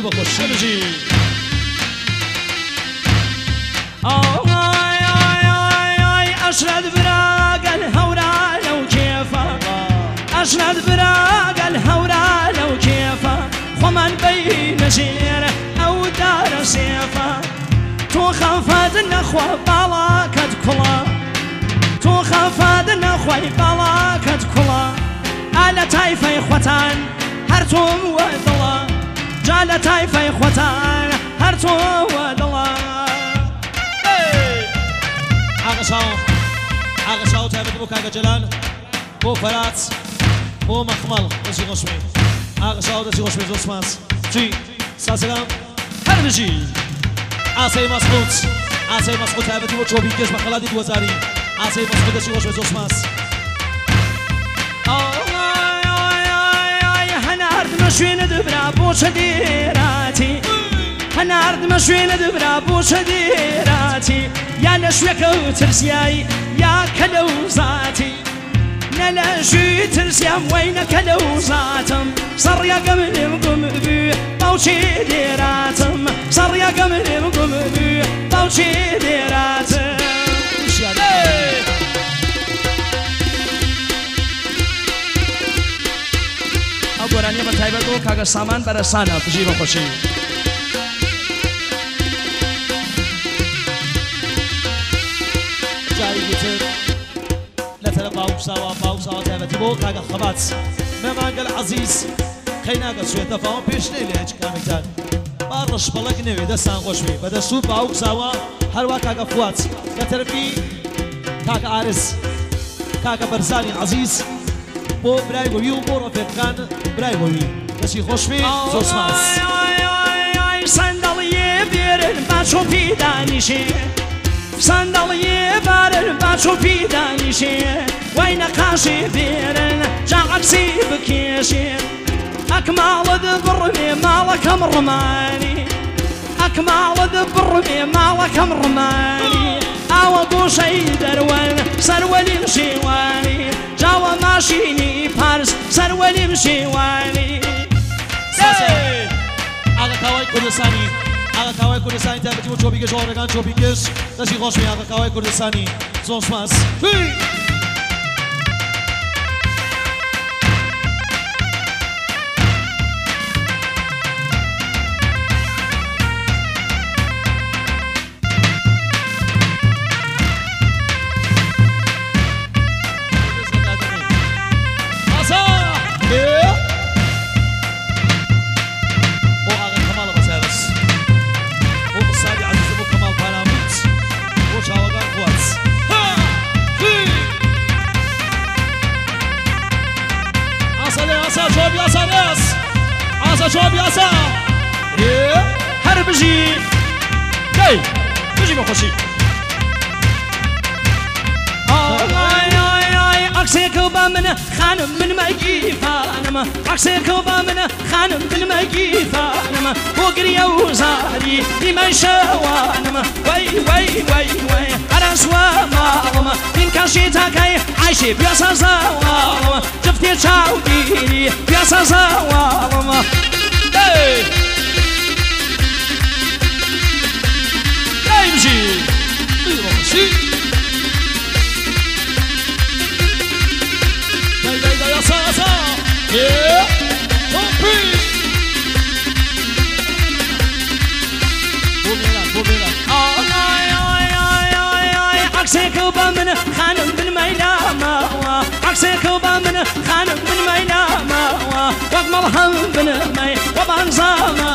بخوش بجی أشرد براق الهورا لو كيفا أشرد براق الهورا لو كيفا ومن بين زير أو دار سيفا تو خفاد النخوة بلاكت كلا تو خفاد النخوة بلاكت كلا على تايفي خوتان هرتم ودلا جال تايفي خوتان هرتم ودلا آقا شاو تابت بو كاكا جلال بو فرات بو مخمل دسي غشمي آقا شاو دسي غشمي زوس ماس جي سلام هر بجي عاصي مسعود تابت بو چوبي كيش بخلادي دوزاري عاصي مسعود دسي غشمي زوس ماس هنا عرض مشوين دبرا بو شديراتي هنا عرض مشوين دبرا بو شديراتي يا نشويك وترسياي يا كلوزاتي نلا شي ترسيام وينك كلوزاتم صار يا قمل مقم بي طوشي ديراتم صار يا قمل مقم بي طوشي ديراتم أقولاني ما تايبتو كاغا سامان برسانا بجيبا خوشي باوساوا تابتي بو كاغا خبات ممانقل عزيز خيناقا سويتا فاهم بيشني ليش كامتان بارش بلق نوي دستان خوشوي بدسو باوساوا هروا كاغا فوات لترفي كاغا عارس كاغا برزاني عزيز بو برايغوي وبو رفيقان برايغوي دسي خوشوي زوس ماس صندلية بيرن باشو بيدانيشي صندلية بارن باشو بيدانيشي وين قاشي بيرن جاعكسي بكيشي أكمال ذبرمي مالك مرماني أكمال ذبرمي مالك مرماني أو أبو شيدر وين سرولي مشيواني جاوا ماشيني بارس سرولي مشيواني آقا كاواي كردستاني آقا كاواي كردستاني تابتي بو چوبيكش اورگان چوبيكش دسي خوش می آقا كاواي كردستاني زوس ماس شوبي أسا هربجي جاي بجي بخشي عكسك وبامن خانم من مجيفة أنا عكسك وبامن خانم من مجيفة أنا وقري وزاري لما شوا أنا وي وي وي وي أنا سوا ما يمكن شيتاكي عايشي بياسا زوا جفتي تشاوديني بياسا زوا Hey! Hey, MG! Dai, asa! Yeah! Pompi! Bumira! Ay! عكسك وبامن خانم بالميلامة عكسك وبامن خانم بالميلامة واقمرهم بالمي وبانزامة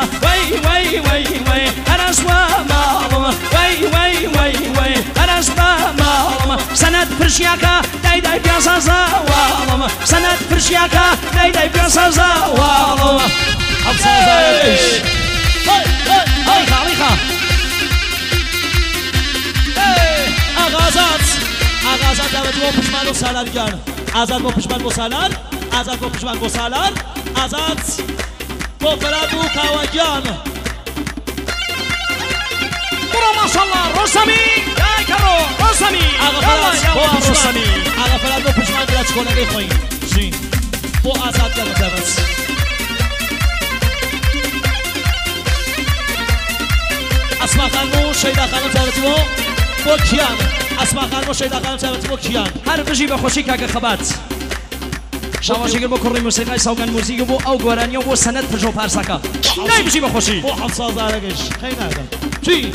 وي أنا سوامة وي أنا سوامة سند فرشياكا داي بياسا زوالم سند فرشياكا داي بياسا زوالم أبسا زايش هاي خاليخا آغازات دعوت با پشمان و سالار گان آزاد با پشمان با سالار آزاد با پشمان با سالار آزاد با فراد و کاواجان برو ماشاءالله رسمی جای کرو رسمی آغا فراد با رسمی آغا فراد با پشمان بیاد کنه خوین جین با آزاد دعوت اسماء خانم و شیدا خانم تابەتی بۆ کیان اسماء خانم و شیدا خانم تابەتی بۆ کیان هەر بژی بە خۆشی کاکە خەبات شاواشێگر بۆ کوڕی موسیقای ساوگان موزیک بۆ ئەو گۆرانیە بۆ سەنەت پژۆ پارسەکە نای بژی بە خۆشی بۆ 700,000 خەی ناکەم چی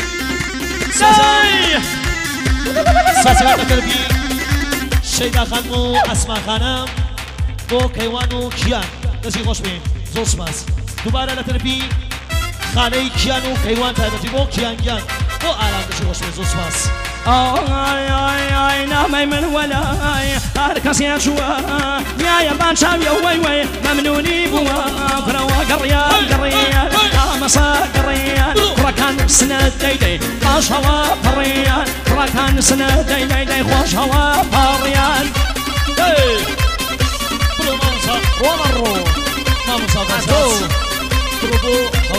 ساسەکە بەکەربی شیدا خانم و اسماء خانم بۆ کەیوان و کیان دەستی خۆش بێن زۆر سپاس دووبارە لە تەرەفی خانەی کیان و کەیوان تایبەتی بۆ کیانگیان بۆ ئارام دەستی خۆش بێن زۆر سپاس ئای نامەی من وەلای هەر کەسیان چووە نیایە بانچاویە وەی وەی مەمنونی بووە فرەوە گەڕیان گەڕیان ئامەسا گەڕیان کوڕەکان سنە دەیدەی خۆشەوە پەڕیان کوڕەکان سنە دەیدەی خۆشەوە پەڕیان بڵێ مامۆستا ڕۆمەڕۆ مامۆستا بەساس بڕۆ بۆ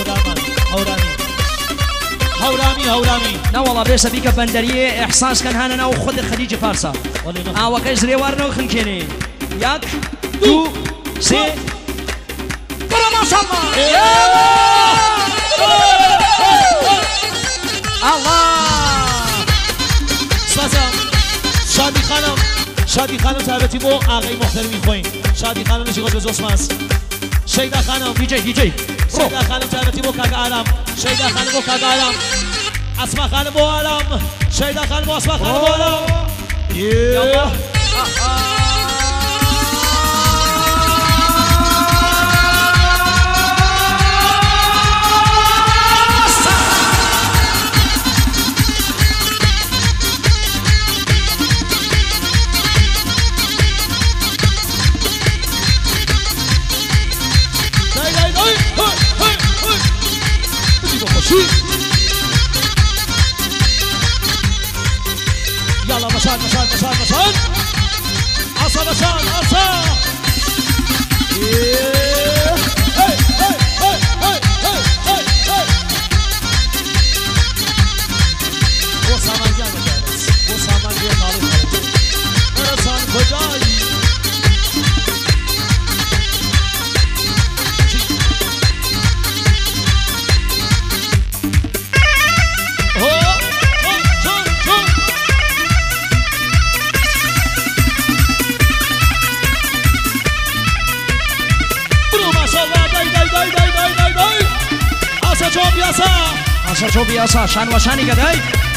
هەورامی ناوەڵا بێسە بیکە بەندەریە ئەحساس کەن هانە ناو خۆدە خەلیجی فارسە ئاوەکەی زرێوارنەوە خنکێنێ یەک دوو سێ بڕۆ ماشەڵڵا ئاڵڵا سپاسە شادی خانم تابەتی بۆ ئاغای محتەرمی خۆین شادی خانم نشی خۆش بە زۆر سپاس شیدا خانم دیجەی شیدا خانم تابەتی بۆ کاکە ئارام شیدا خانم بۆ کاکە ئارام اسماء خانم بۆ ئارام شیدا خانم بۆ اسماء خانم بۆ ئارام يلا مشان عصا مشان عصا وسامان جانا جالس وسامان جانا طالب رسان خجاي عصا بیاسا شان و شانی گدای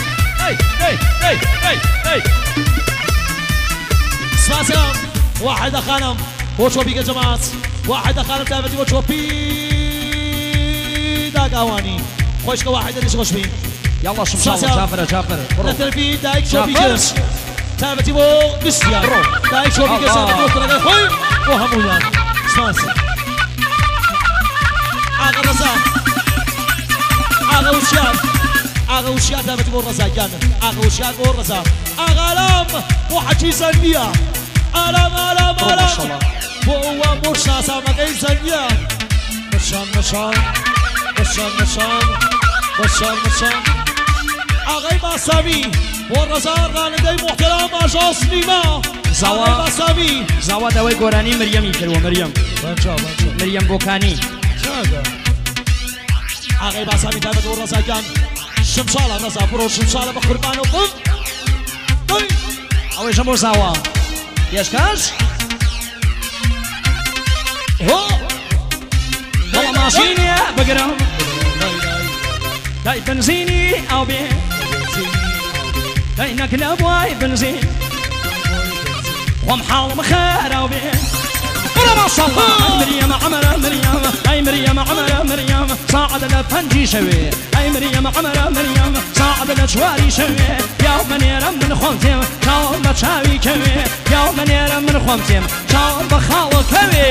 سپاسم واحدة خانم وشوبي يا جماعة واحدة خانم تابتي وشوبي داقاواني خوشك واحدة ليش خوش بين يلا شمشاوة جعفر نتربي دايك شوبي كرش تابتي بو بسيان دايك شوبي كرش تابتي خوي وهمويان سپاس آقا رزا آقا وشيان تابتي بو رزا جان آقا وشيان بو رزا آقا علام وحكي زنبيا علام وهو مرشا سامقين زنبيا مشان آقای باسامی و رضا راننده محترم آژانس نیما آقای باسامی زاوا داوای گۆرانی مریەمی کردووە مریەم بۆکانی آقای باسامی تابەت و ڕەزاگیان شمشاڵە ڕەزا بڕۆ شمشاڵە بە قوربان و بم ئەوەیشە بۆ زاوا پێشکەش دڵە ماشینێ بگرم دای بنزینی ئەو بێ دای نەکلە بۆی بنزین خۆم حاڵم خەراو بێ برا ماشاءالله مريم عمرة مريم اي مريم عمرة مريم صاعد لفنجي شوي اي مريم عمرة مريم صاعد لشواري شوي يوم نيرم من خمتم شاور بشاوي كوي يوم نيرم من خمتم شاور بخاو كوي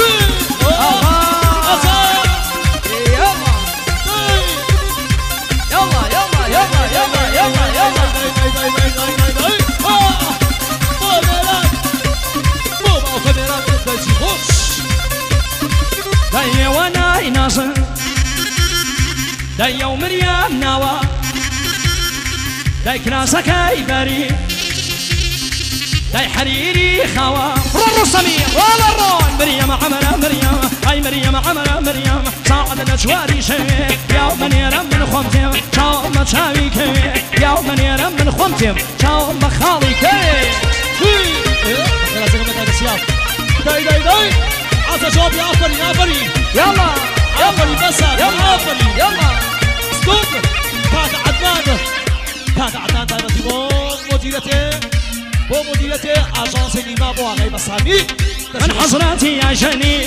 داي وانا ناصر داي يوم مريم نوا داي كناسك بري داي حريري خوا رر سمير ولا رون مريم عمرة مريم هاي مريم عمر مريم صعدنا جواري شيء يا من يرم من خمتم شاو ما شاوي كي يا من يرم من خمتم شاو ما خالي كي لازم نبدا السياق داي داي داي عطى جواب يا افري يا افري يلا افري بس يلا افري يلا ستوب كاك عدنان كاك عدنان تايمتي بو مديرتي اجانس نيما بو غيب الصامي من حضراتي يا جني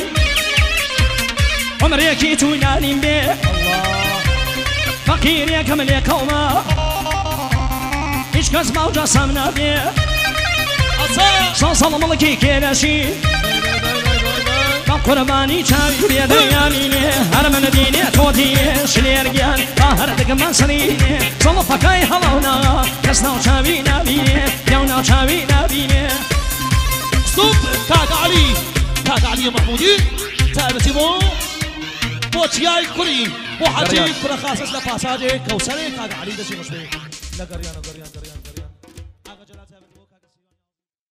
عمري كي توناني بيه الله فقير يا كمل يا كوما ايش كاس موجة سمنا بيه صلصل ملكي كيراشي قرباني چاوی بیا دریانینه هر من دینه توتی شلیرگیان هر دگم سرینه صل فکای هلاونا کس ناو چاوی نبینه یا ناو چاوی نبینه ستوب كاك علي محمودي تابتي بو تشياي كوري بو حاجي كره خاصه لباساجي كوسري كاك علي دشي مشوي لا قريان